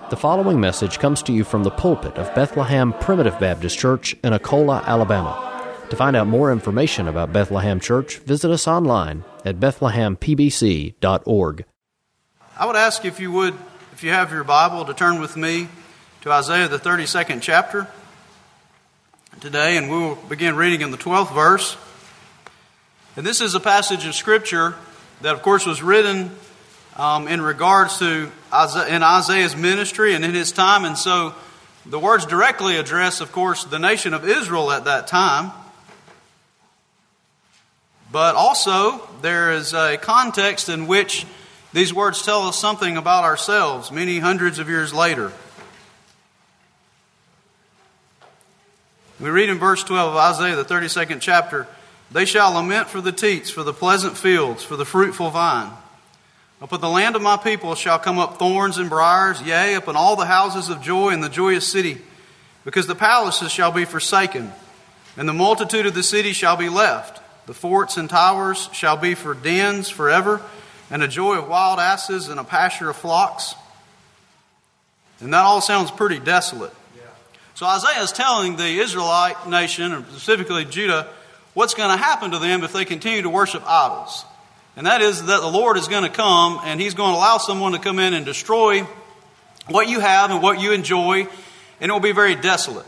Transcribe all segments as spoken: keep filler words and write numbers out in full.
The following message comes to you from the pulpit of Bethlehem Primitive Baptist Church in Akola, Alabama. To find out more information about Bethlehem Church, visit us online at bethlehem p b c dot org. I would ask if you would, if you have your Bible, to turn with me to Isaiah the thirty-second chapter today, and we will begin reading in the twelfth verse. And this is a passage of Scripture that, of course, was written um, in regards to Isaiah, in Isaiah's ministry and in his time. And so the words directly address, of course, the nation of Israel at that time. But also, there is a context in which these words tell us something about ourselves many hundreds of years later. We read in verse twelve of Isaiah, the thirty-second chapter, "They shall lament for the teats, for the pleasant fields, for the fruitful vine. Upon the land of my people shall come up thorns and briars, yea, upon all the houses of joy in the joyous city, because the palaces shall be forsaken, and the multitude of the city shall be left. The forts and towers shall be for dens forever, and a joy of wild asses and a pasture of flocks." And that all sounds pretty desolate. Yeah. So Isaiah is telling the Israelite nation, and specifically Judah, what's going to happen to them if they continue to worship idols. And that is that the Lord is going to come, and He's going to allow someone to come in and destroy what you have and what you enjoy, and it will be very desolate.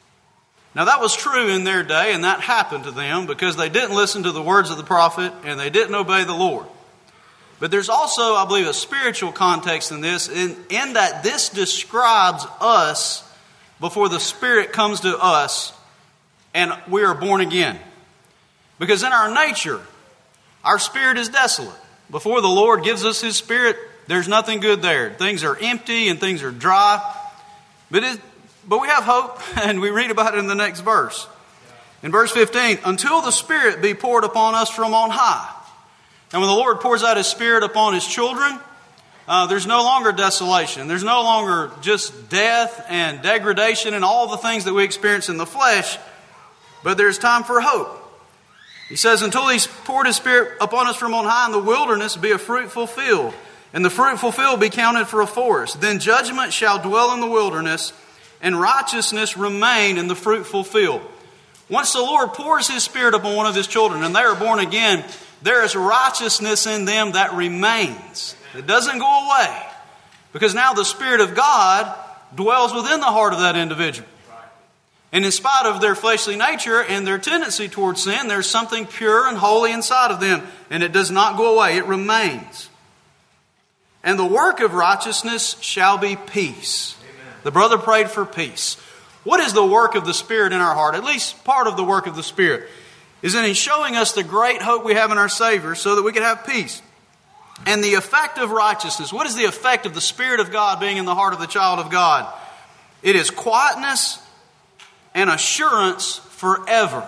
Now that was true in their day, and that happened to them because they didn't listen to the words of the prophet, and they didn't obey the Lord. But there's also, I believe, a spiritual context in this, in, in that this describes us before the Spirit comes to us and we are born again. Because in our nature, our spirit is desolate. Before the Lord gives us His Spirit, there's nothing good there. Things are empty and things are dry. But it, but we have hope, and we read about it in the next verse. In verse fifteen, "Until the Spirit be poured upon us from on high." And when the Lord pours out His Spirit upon His children, uh, there's no longer desolation. There's no longer just death and degradation and all the things that we experience in the flesh. But there's time for hope. He says, "Until He's poured His Spirit upon us from on high, in the wilderness be a fruitful field, and the fruitful field be counted for a forest. Then judgment shall dwell in the wilderness, and righteousness remain in the fruitful field." Once the Lord pours His Spirit upon one of His children, and they are born again, there is righteousness in them that remains. It doesn't go away, because now the Spirit of God dwells within the heart of that individual. And in spite of their fleshly nature and their tendency towards sin, there's something pure and holy inside of them. And it does not go away. It remains. "And the work of righteousness shall be peace." Amen. The brother prayed for peace. What is the work of the Spirit in our heart? At least part of the work of the Spirit is in showing us the great hope we have in our Savior so that we can have peace. And the effect of righteousness. What is the effect of the Spirit of God being in the heart of the child of God? It is quietness and assurance forever.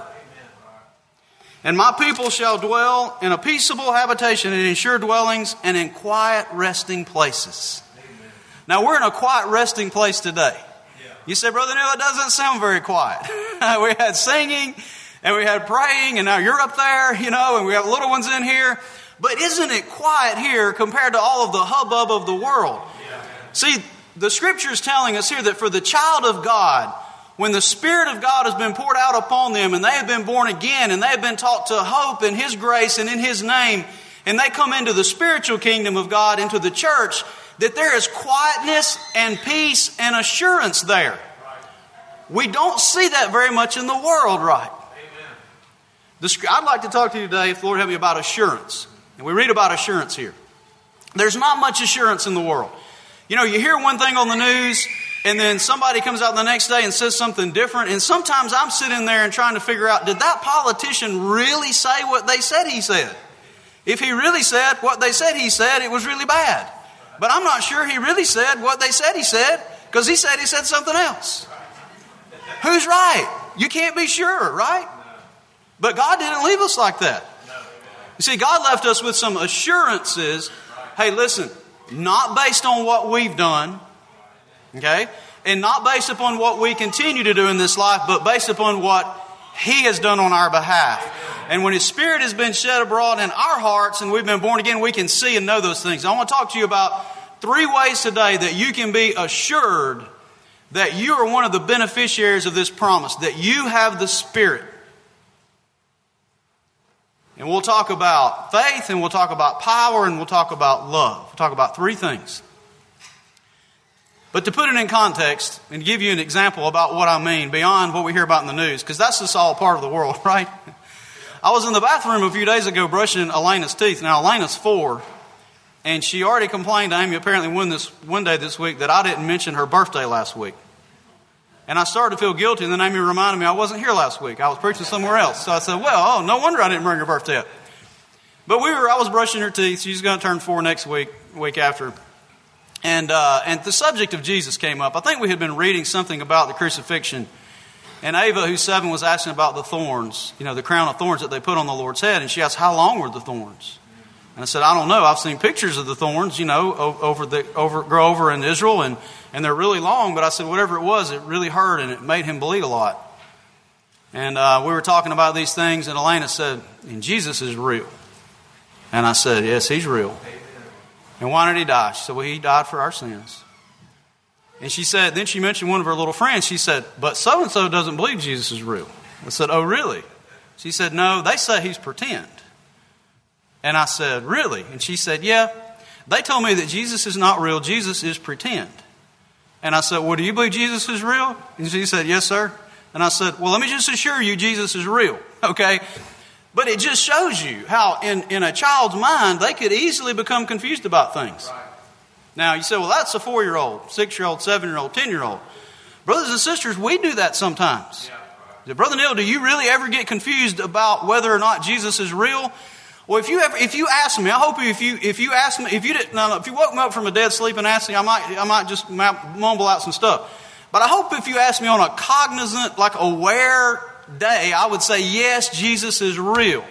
"And my people shall dwell in a peaceable habitation, and in sure dwellings, and in quiet resting places." Amen. Now we're in a quiet resting place today. Yeah. You say, "Brother Neil, it doesn't sound very quiet." We had singing, and we had praying, and now you're up there, you know, and we have little ones in here. But isn't it quiet here compared to all of the hubbub of the world? Yeah. See, the Scripture is telling us here that for the child of God, when the Spirit of God has been poured out upon them and they have been born again and they have been taught to hope in His grace and in His name, and they come into the spiritual kingdom of God, into the church, that there is quietness and peace and assurance there. We don't see that very much in the world, right? The, I'd like to talk to you today, if the Lord help me, about assurance. And we read about assurance here. There's not much assurance in the world. You know, you hear one thing on the news, and then somebody comes out the next day and says something different. And sometimes I'm sitting there and trying to figure out, did that politician really say what they said he said? If he really said what they said he said, it was really bad. But I'm not sure he really said what they said he said, because he said he said something else. Who's right? You can't be sure, right? But God didn't leave us like that. You see, God left us with some assurances. Hey, listen, not based on what we've done, okay? And not based upon what we continue to do in this life, but based upon what He has done on our behalf. And when His Spirit has been shed abroad in our hearts and we've been born again, we can see and know those things. I want to talk to you about three ways today that you can be assured that you are one of the beneficiaries of this promise, that you have the Spirit. And we'll talk about faith, and we'll talk about power, and we'll talk about love. We'll talk about three things. But to put it in context and give you an example about what I mean beyond what we hear about in the news, because that's just all part of the world, right? I was in the bathroom a few days ago brushing Elena's teeth. Now, Elena's four, and she already complained to Amy apparently one, this, one day this week that I didn't mention her birthday last week. And I started to feel guilty, and then Amy reminded me I wasn't here last week. I was preaching somewhere else. So I said, well, oh, no wonder I didn't bring her birthday up. But we were, I was brushing her teeth. She's going to turn four next week, week after. And uh, and the subject of Jesus came up. I think we had been reading something about the crucifixion. And Ava, who's seven, was asking about the thorns, you know, the crown of thorns that they put on the Lord's head. And she asked, how long were the thorns? And I said, I don't know. I've seen pictures of the thorns, you know, over the over grow over in Israel, and, and they're really long. But I said, whatever it was, it really hurt, and it made him bleed a lot. And uh, we were talking about these things, and Elena said, and Jesus is real. And I said, yes, he's real. And why did he die? She said, well, he died for our sins. And she said, then she mentioned one of her little friends. She said, but so-and-so doesn't believe Jesus is real. I said, oh, really? She said, no, they say he's pretend. And I said, really? And she said, yeah, they told me that Jesus is not real. Jesus is pretend. And I said, well, do you believe Jesus is real? And she said, yes, sir. And I said, well, let me just assure you Jesus is real, okay? But it just shows you how in, in a child's mind, they could easily become confused about things. Right. Now, you say, well, that's a four-year-old, six-year-old, seven-year-old, ten-year-old. Brothers and sisters, we do that sometimes. Yeah, right. Brother Neil, do you really ever get confused about whether or not Jesus is real? Well, if you ever, if you ask me, I hope if you if you ask me, if you didn't, no, no, if you woke me up from a dead sleep and asked me, I might I might just mumble out some stuff. But I hope if you ask me on a cognizant, like aware day, I would say yes, Jesus is real.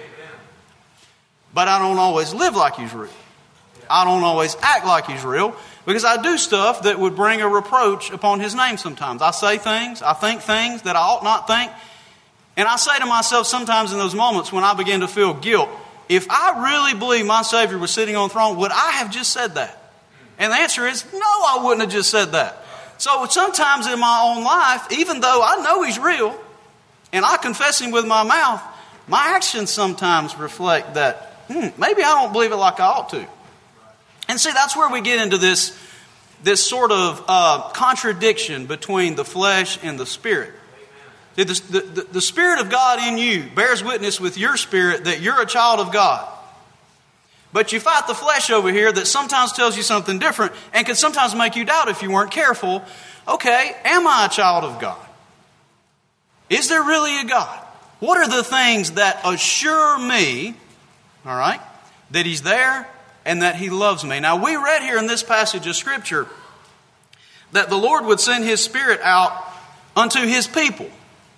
But I don't always live like he's real. I don't always act like he's real because I do stuff that would bring a reproach upon his name sometimes. I say things, I think things that I ought not think, and I say to myself sometimes in those moments when I begin to feel guilt, if I really believe my Savior was sitting on the throne, would I have just said that? And the answer is, no, I wouldn't have just said that. So sometimes in my own life, even though I know he's real, and I confess him with my mouth, my actions sometimes reflect that, hmm, maybe I don't believe it like I ought to. And see, that's where we get into this, this sort of uh, contradiction between the flesh and the Spirit. The, the, the, the Spirit of God in you bears witness with your spirit that you're a child of God. But you fight the flesh over here that sometimes tells you something different and can sometimes make you doubt if you weren't careful. Okay, am I a child of God? Is there really a God? What are the things that assure me, all right, that he's there and that he loves me? Now, we read here in this passage of Scripture that the Lord would send his Spirit out unto his people.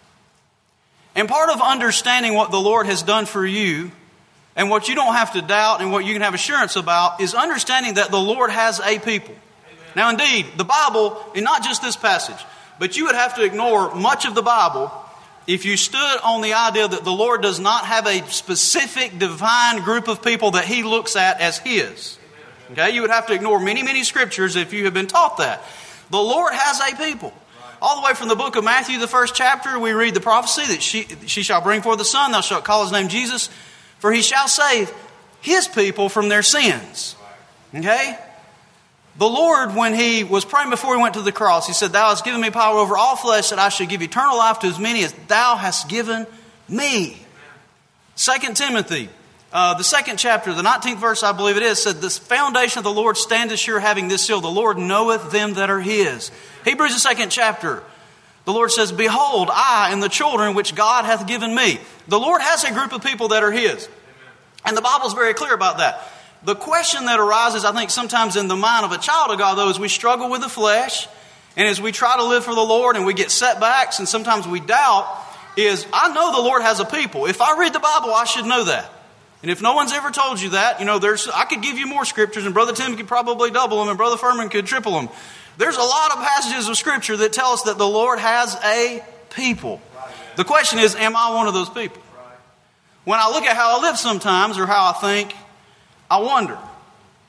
And part of understanding what the Lord has done for you and what you don't have to doubt and what you can have assurance about is understanding that the Lord has a people. Amen. Now, indeed, the Bible, and not just this passage, but you would have to ignore much of the Bible if you stood on the idea that the Lord does not have a specific divine group of people that he looks at as his. Okay, you would have to ignore many, many scriptures if you have been taught that. The Lord has a people. All the way from the book of Matthew, the first chapter, we read the prophecy that she, she shall bring forth a son, thou shalt call his name Jesus, for he shall save his people from their sins. Okay? The Lord, when he was praying before he went to the cross, he said, thou hast given me power over all flesh, that I should give eternal life to as many as thou hast given me. Second Timothy, uh, the second chapter, the nineteenth verse, I believe it is, said, the foundation of the Lord standeth sure, having this seal, the Lord knoweth them that are his. Hebrews, the second chapter, the Lord says, behold, I and the children which God hath given me. The Lord has a group of people that are his. And the Bible is very clear about that. The question that arises, I think, sometimes in the mind of a child of God, though, is we struggle with the flesh. And as we try to live for the Lord and we get setbacks and sometimes we doubt, is I know the Lord has a people. If I read the Bible, I should know that. And if no one's ever told you that, you know, there's I could give you more scriptures, and Brother Tim could probably double them, and Brother Furman could triple them. There's a lot of passages of Scripture that tell us that the Lord has a people. The question is, am I one of those people? When I look at how I live sometimes or how I think, I wonder.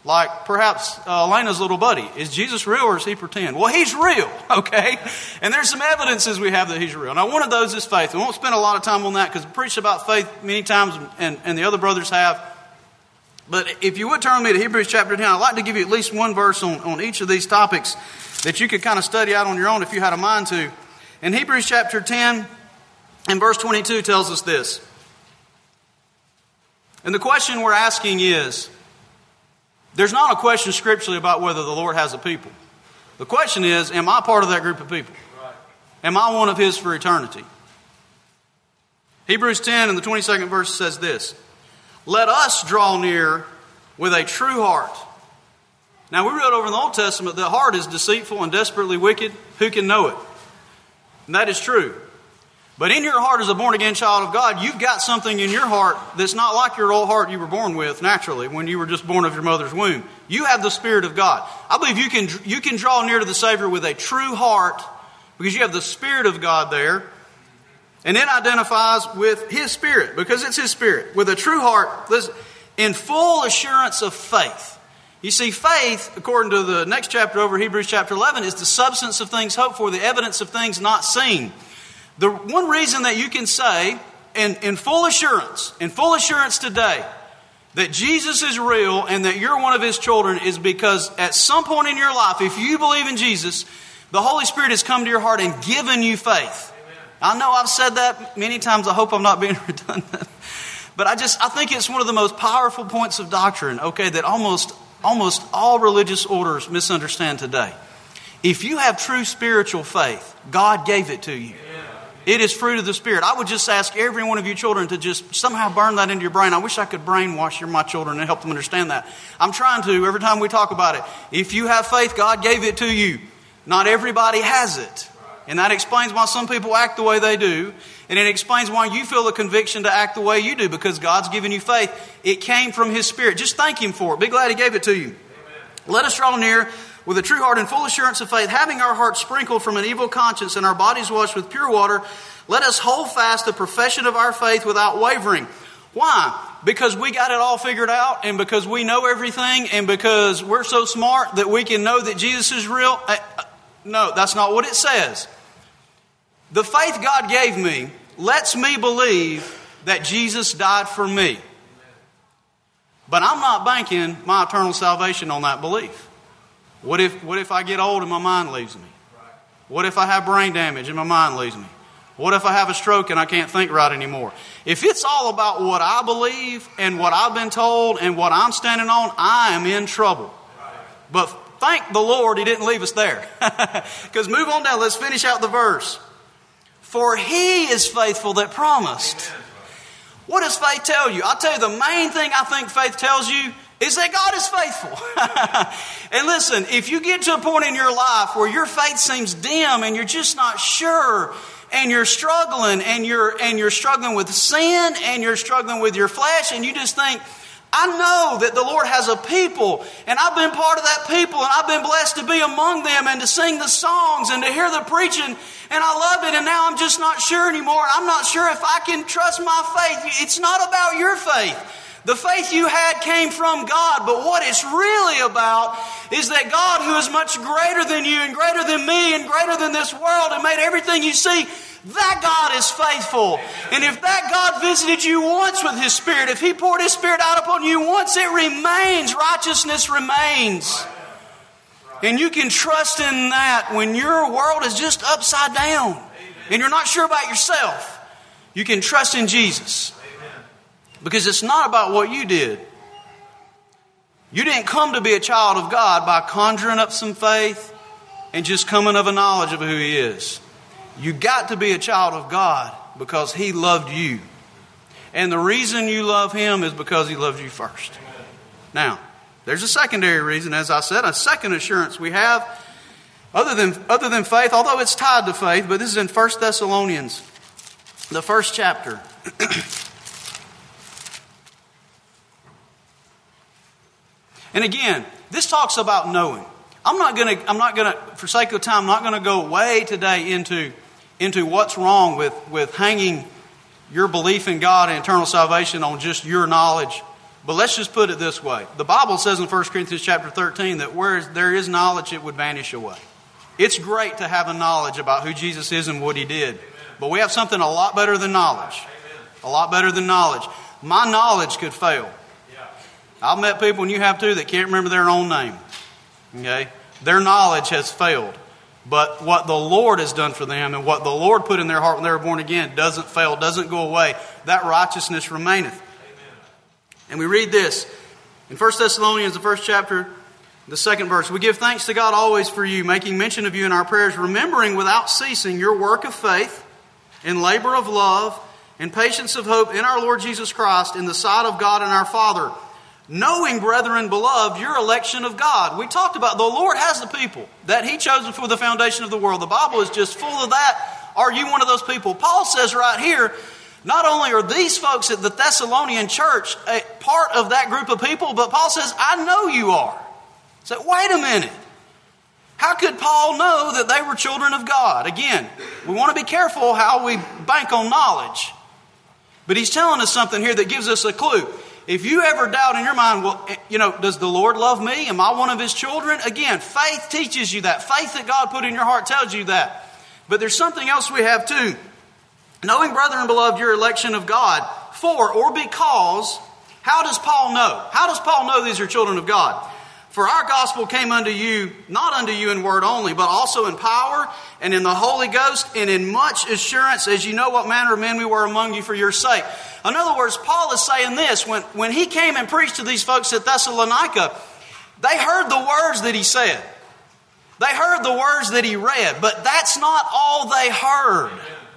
Like perhaps uh, Elena's little buddy. Is Jesus real or is he pretend? Well, he's real, okay? And there's some evidences we have that he's real. Now, one of those is faith. We won't spend a lot of time on that because we preached about faith many times, and, and the other brothers have. But if you would turn with me to Hebrews chapter ten, I'd like to give you at least one verse on, on each of these topics that you could kind of study out on your own if you had a mind to. In Hebrews chapter ten and verse twenty-two tells us this. And the question we're asking is, there's not a question scripturally about whether the Lord has a people. The question is, am I part of that group of people? Am I one of His for eternity? Hebrews ten and the twenty-second verse says this. Let us draw near with a true heart. Now we read over in the Old Testament that the heart is deceitful and desperately wicked. Who can know it? And that is true. But in your heart as a born-again child of God, you've got something in your heart that's not like your old heart you were born with naturally when you were just born of your mother's womb. You have the Spirit of God. I believe you can, you can draw near to the Savior with a true heart because you have the Spirit of God there. And it identifies with His Spirit because it's His Spirit. With a true heart, listen, in full assurance of faith. You see, faith, according to the next chapter over, Hebrews chapter eleven, is the substance of things hoped for, the evidence of things not seen. The one reason that you can say, in, in full assurance, in full assurance today, that Jesus is real and that you're one of His children is because at some point in your life, if you believe in Jesus, the Holy Spirit has come to your heart and given you faith. Amen. I know I've said that many times. I hope I'm not being redundant. But I just, I think it's one of the most powerful points of doctrine, okay, that almost, almost all religious orders misunderstand today. If you have true spiritual faith, God gave it to you. It is fruit of the Spirit. I would just ask every one of you children to just somehow burn that into your brain. I wish I could brainwash your, my children and help them understand that. I'm trying to every time we talk about it. If you have faith, God gave it to you. Not everybody has it. And that explains why some people act the way they do. And it explains why you feel the conviction to act the way you do because God's given you faith. It came from His Spirit. Just thank Him for it. Be glad He gave it to you. Amen. Let us draw near with a true heart and full assurance of faith, having our hearts sprinkled from an evil conscience and our bodies washed with pure water, let us hold fast the profession of our faith without wavering. Why? Because we got it all figured out and because we know everything and because we're so smart that we can know that Jesus is real? No, that's not what it says. The faith God gave me lets me believe that Jesus died for me. But I'm not banking my eternal salvation on that belief. What if, what if I get old and my mind leaves me? What if I have brain damage and my mind leaves me? What if I have a stroke and I can't think right anymore? If it's all about what I believe and what I've been told and what I'm standing on, I am in trouble. But thank the Lord He didn't leave us there. Because move on down, let's finish out the verse. For He is faithful that promised. What does faith tell you? I'll tell you the main thing I think faith tells you is that God is faithful. And listen, if you get to a point in your life where your faith seems dim and you're just not sure and you're struggling and you're and you're struggling with sin and you're struggling with your flesh and you just think, I know that the Lord has a people and I've been part of that people and I've been blessed to be among them and to sing the songs and to hear the preaching and I love it and now I'm just not sure anymore. I'm not sure if I can trust my faith. It's not about your faith. The faith you had came from God, but what it's really about is that God, who is much greater than you and greater than me and greater than this world and made everything you see, that God is faithful. And if that God visited you once with His Spirit, if He poured His Spirit out upon you once, it remains. Righteousness remains. And you can trust in that when your world is just upside down and you're not sure about yourself. You can trust in Jesus. Because it's not about what you did. You didn't come to be a child of God by conjuring up some faith and just coming of a knowledge of who He is. You got to be a child of God because He loved you. And the reason you love Him is because He loved you first. Now, there's a secondary reason, as I said, a second assurance we have other than, other than faith, although it's tied to faith, but this is in First Thessalonians, the first chapter. And again, this talks about knowing. I'm not going to, I'm not going to, for sake of time, I'm not going to go way today into, into what's wrong with, with hanging your belief in God and eternal salvation on just your knowledge. But let's just put it this way. The Bible says in First Corinthians chapter thirteen that where there is knowledge, it would vanish away. It's great to have a knowledge about who Jesus is and what He did. But we have something a lot better than knowledge. A lot better than knowledge. My knowledge could fail. I've met people, and you have too, that can't remember their own name. Okay? Their knowledge has failed. But what the Lord has done for them and what the Lord put in their heart when they were born again doesn't fail, doesn't go away. That righteousness remaineth. Amen. And we read this in First Thessalonians, the first chapter, the second verse. We give thanks to God always for you, making mention of you in our prayers, remembering without ceasing your work of faith and labor of love and patience of hope in our Lord Jesus Christ in the sight of God and our Father. Knowing, brethren, beloved, your election of God. We talked about the Lord has the people that He chose before the foundation of the world. The Bible is just full of that. Are you one of those people? Paul says right here, not only are these folks at the Thessalonian church a part of that group of people, but Paul says, I know you are. So wait a minute. How could Paul know that they were children of God? Again, we want to be careful how we bank on knowledge. But he's telling us something here that gives us a clue. If you ever doubt in your mind, well, you know, does the Lord love me? Am I one of His children? Again, faith teaches you that. Faith that God put in your heart tells you that. But there's something else we have too. Knowing, brethren, beloved, your election of God, for or because, how does Paul know? How does Paul know these are children of God? For our gospel came unto you, not unto you in word only, but also in power and in the Holy Ghost and in much assurance, as you know what manner of men we were among you for your sake. In other words, Paul is saying this. When, when he came and preached to these folks at Thessalonica, they heard the words that he said. They heard the words that he read. But that's not all they heard.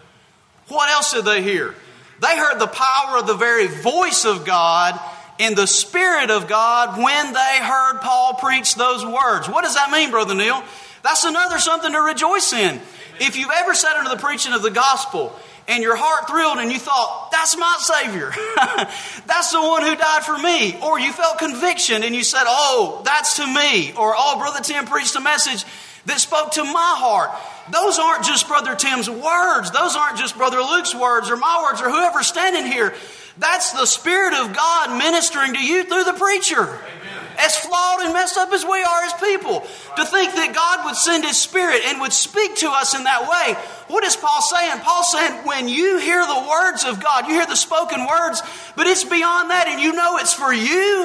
What else did they hear? They heard the power of the very voice of God and the Spirit of God when they heard Paul preach those words. What does that mean, Brother Neil? That's another something to rejoice in. If you've ever sat under the preaching of the gospel and your heart thrilled and you thought, that's my Savior. That's the one who died for me. Or you felt conviction and you said, oh, that's to me. Or, oh, Brother Tim preached a message that spoke to my heart. Those aren't just Brother Tim's words. Those aren't just Brother Luke's words or my words or whoever's standing here. That's the Spirit of God ministering to you through the preacher. Amen. As flawed and messed up as we are as people. To think that God would send His Spirit and would speak to us in that way. What is Paul saying? Paul's saying when you hear the words of God, you hear the spoken words, but it's beyond that and you know it's for you,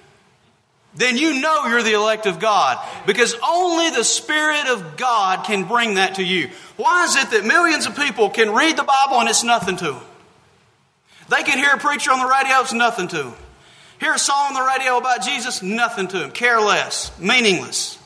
then you know you're the elect of God. Because only the Spirit of God can bring that to you. Why is it that millions of people can read the Bible and it's nothing to them? They can hear a preacher on the radio, it's nothing to them. Hear a song on the radio about Jesus, nothing to them. Careless, meaningless.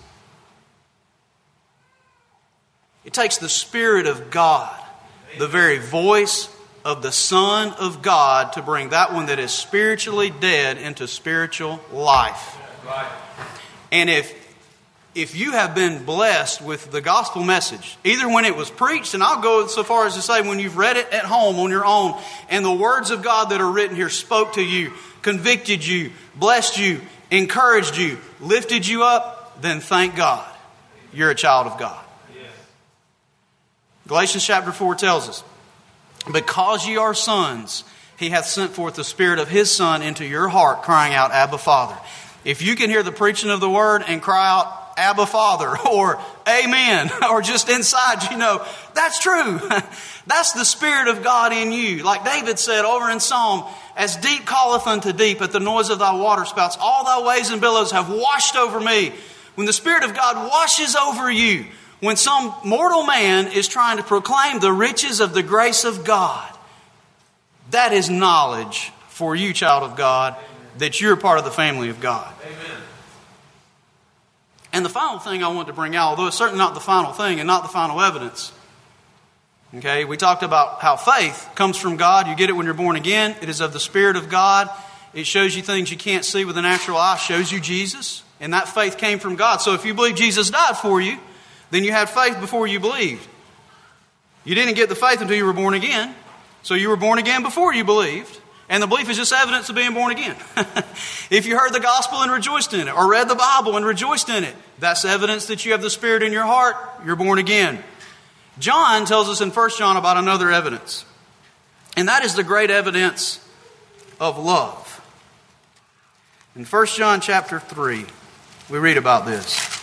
It takes the Spirit of God, the very voice of the Son of God, to bring that one that is spiritually dead into spiritual life. And if if you have been blessed with the gospel message, either when it was preached, and I'll go so far as to say when you've read it at home on your own, and the words of God that are written here spoke to you, convicted you, blessed you, encouraged you, lifted you up, then thank God. You're a child of God. Yes. Galatians chapter four tells us, because ye are sons, He hath sent forth the Spirit of His Son into your heart, crying out, Abba, Father. If you can hear the preaching of the Word and cry out, Abba, Father, or Amen, or just inside, you know, that's true. That's the Spirit of God in you. Like David said over in Psalm, as deep calleth unto deep at the noise of thy waterspouts, all thy waves and billows have washed over me. When the Spirit of God washes over you, when some mortal man is trying to proclaim the riches of the grace of God, that is knowledge for you, child of God, that you're part of the family of God. Amen. And the final thing I want to bring out, although it's certainly not the final thing and not the final evidence. Okay, we talked about how faith comes from God. You get it when you're born again. It is of the Spirit of God. It shows you things you can't see with the natural eye. It shows you Jesus. And that faith came from God. So if you believe Jesus died for you, then you had faith before you believed. You didn't get the faith until you were born again. So you were born again before you believed. And the belief is just evidence of being born again. If you heard the gospel and rejoiced in it, or read the Bible and rejoiced in it, that's evidence that you have the Spirit in your heart. You're born again. John tells us in First John about another evidence. And that is the great evidence of love. In First John chapter three, we read about this.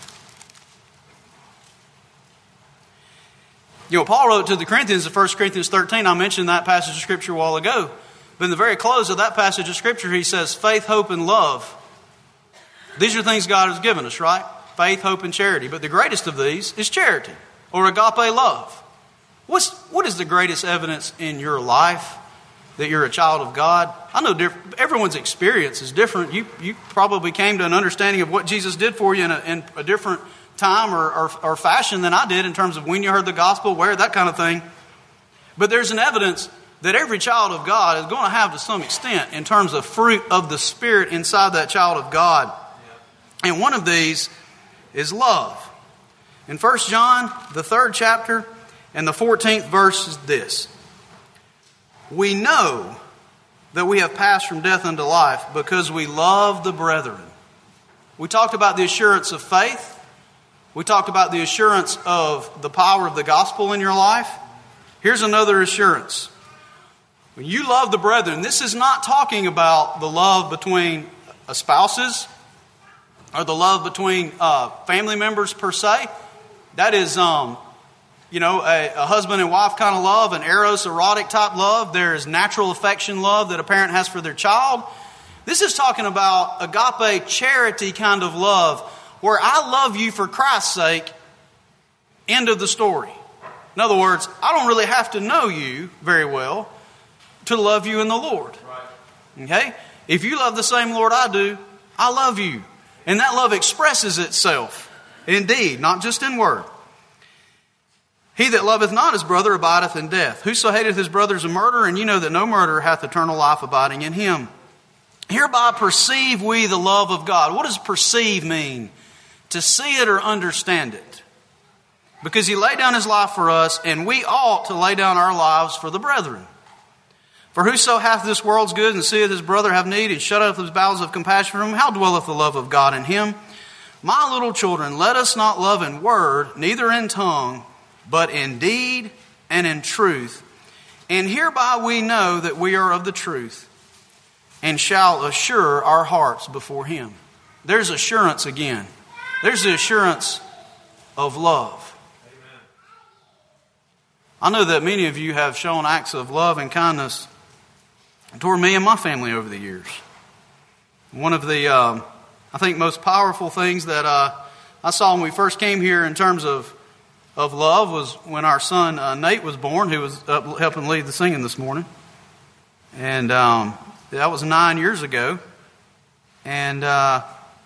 You know, Paul wrote to the Corinthians in First Corinthians thirteen. I mentioned that passage of Scripture a while ago. But in the very close of that passage of Scripture, he says, faith, hope, and love. These are things God has given us, right? Faith, hope, and charity. But the greatest of these is charity, or agape love. What's, what is the greatest evidence in your life that you're a child of God? I know diff- everyone's experience is different. You you probably came to an understanding of what Jesus did for you in a, in a different time or, or, or fashion than I did in terms of when you heard the gospel, where, that kind of thing. But there's an evidence that every child of God is going to have to some extent in terms of fruit of the Spirit inside that child of God. And one of these is love. In First John, the third chapter, and the fourteenth verse is this. We know that we have passed from death unto life because we love the brethren. We talked about the assurance of faith. We talked about the assurance of the power of the gospel in your life. Here's another assurance. When you love the brethren, this is not talking about the love between spouses or the love between uh, family members per se. That is, um, you know, a, a husband and wife kind of love, an eros, erotic type love. There is natural affection love that a parent has for their child. This is talking about agape charity kind of love, where I love you for Christ's sake, end of the story. In other words, I don't really have to know you very well to love you in the Lord. Okay? If you love the same Lord I do, I love you. And that love expresses itself in deed, not just in word. He that loveth not his brother abideth in death. Whoso hateth his brother is a murderer, and you know that no murderer hath eternal life abiding in him. Hereby perceive we the love of God. What does perceive mean? To see it or understand it. Because he laid down his life for us, and we ought to lay down our lives for the brethren. For whoso hath this world's good and seeth his brother have need, and shut up his bowels of compassion from him, how dwelleth the love of God in him? My little children, let us not love in word, neither in tongue, but in deed and in truth. And hereby we know that we are of the truth, and shall assure our hearts before him. There's assurance again. There's the assurance of love. Amen. I know that many of you have shown acts of love and kindness toward me and my family over the years. One of the, um, I think, most powerful things that uh, I saw when we first came here in terms of of love was when our son uh, Nate was born, who was up helping lead the singing this morning. And um, that was nine years ago. And, uh,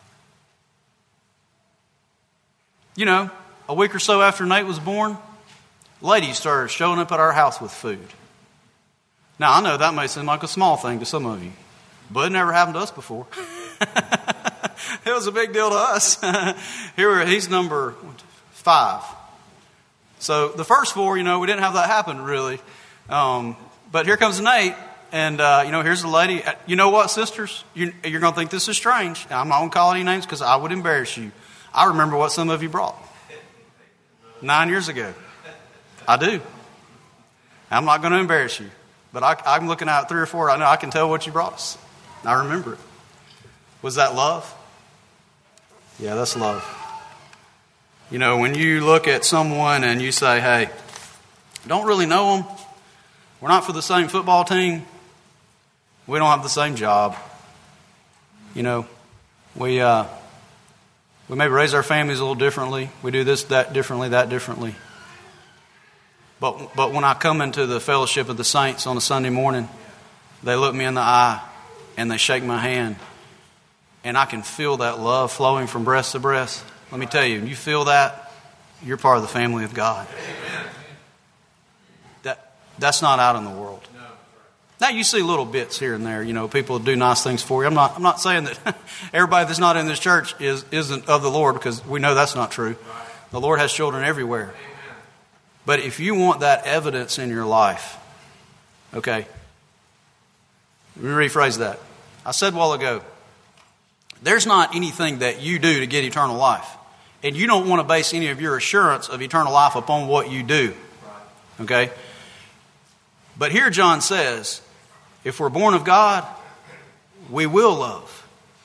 you know, a week or so after Nate was born, ladies started showing up at our house with food. Now, I know that may seem like a small thing to some of you, but it never happened to us before. It was a big deal to us. Here, he's number five. So the first four, you know, we didn't have that happen really. Um, but here comes Nate, and, uh, you know, here's the lady. You know what, sisters? You, you're going to think this is strange. I'm not going to call any names because I would embarrass you. I remember what some of you brought nine years ago. I do. I'm not going to embarrass you. But I, I'm looking at three or four. I know I can tell what you brought us. I remember it. Was that love? Yeah, that's love. You know, when you look at someone and you say, hey, don't really know them. We're not for the same football team. We don't have the same job. You know, we uh, we maybe raise our families a little differently. We do this, that differently, that differently. But but when I come into the fellowship of the saints on a Sunday morning, they look me in the eye and they shake my hand. And I can feel that love flowing from breast to breast. Let me tell you, when you feel that, you're part of the family of God. Amen. That that's not out in the world. No. Now you see little bits here and there. You know, people do nice things for you. I'm not. I'm not saying that everybody that's not in this church is isn't of the Lord, because we know that's not true. Right. The Lord has children everywhere. Amen. But if you want that evidence in your life, okay. Let me rephrase that. I said a while ago, there's not anything that you do to get eternal life. And you don't want to base any of your assurance of eternal life upon what you do. Okay? But here John says, if we're born of God, we will love.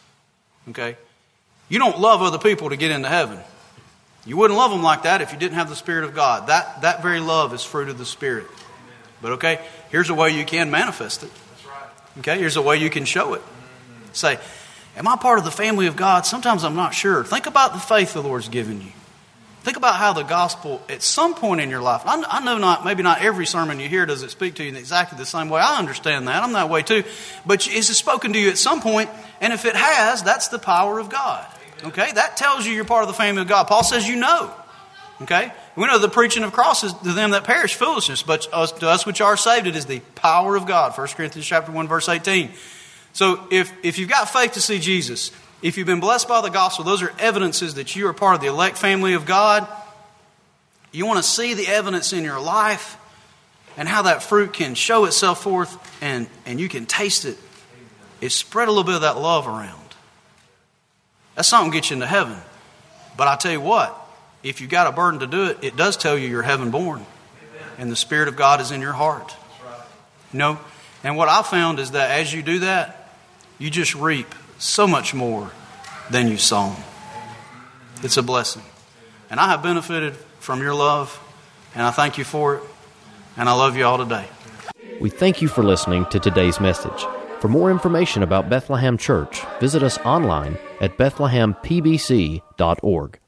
Okay? You don't love other people to get into heaven. You wouldn't love them like that if you didn't have the Spirit of God. That, that very love is fruit of the Spirit. But okay, here's a way you can manifest it. Okay, here's a way you can show it. Say, am I part of the family of God? Sometimes I'm not sure. Think about the faith the Lord's given you. Think about how the gospel, at some point in your life, I, I know not, maybe not every sermon you hear does it speak to you in exactly the same way. I understand that. I'm that way too. But is it spoken to you at some point? And if it has, that's the power of God. Okay, that tells you you're part of the family of God. Paul says you know. Okay, we know the preaching of cross is to them that perish foolishness, but us, to us which are saved, it is the power of God. First Corinthians chapter one, verse eighteen. So if, if you've got faith to see Jesus, if you've been blessed by the gospel, those are evidences that you are part of the elect family of God. You want to see the evidence in your life and how that fruit can show itself forth and, and you can taste it. It spread a little bit of that love around. That's something to get you into heaven. But I tell you what, if you've got a burden to do it, it does tell you you're heaven born. And the Spirit of God is in your heart. You know? And what I found is that as you do that, you just reap so much more than you sown. It's a blessing. And I have benefited from your love, and I thank you for it, and I love you all today. We thank you for listening to today's message. For more information about Bethlehem Church, visit us online at bethlehem p b c dot org.